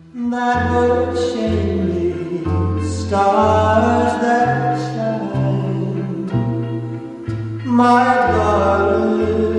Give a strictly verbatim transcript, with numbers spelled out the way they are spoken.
that would shame me, stars that shine, my darling.